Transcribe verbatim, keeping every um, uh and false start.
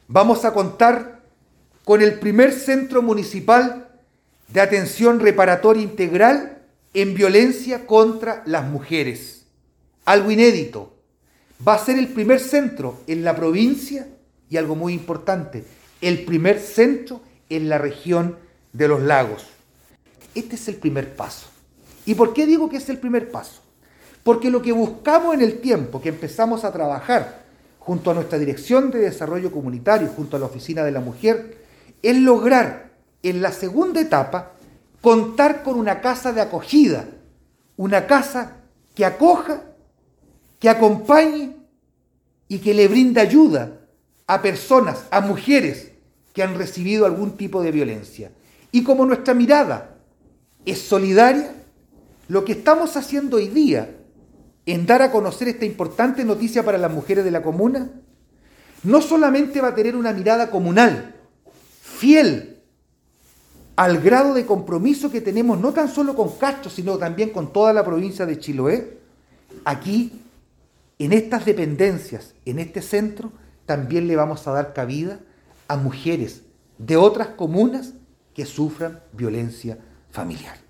Vamos a contar con el primer centro municipal de atención reparatoria integral en violencia contra las mujeres. Algo inédito. Va a ser el primer centro en la provincia y algo muy importante, el primer centro en la región de los lagos. Este es el primer paso. ¿Y por qué digo que es el primer paso? Porque lo que buscamos en el tiempo que empezamos a trabajar junto a nuestra Dirección de Desarrollo Comunitario, junto a la Oficina de la Mujer, es lograr en la segunda etapa contar con una casa de acogida, una casa que acoja, que acompañe y que le brinda ayuda a personas, a mujeres que han recibido algún tipo de violencia. Y como nuestra mirada es solidaria, lo que estamos haciendo hoy día en dar a conocer esta importante noticia para las mujeres de la comuna, no solamente va a tener una mirada comunal, fiel al grado de compromiso que tenemos no tan solo con Castro, sino también con toda la provincia de Chiloé. Aquí, en estas dependencias, en este centro, también le vamos a dar cabida a mujeres de otras comunas que sufran violencia familiar.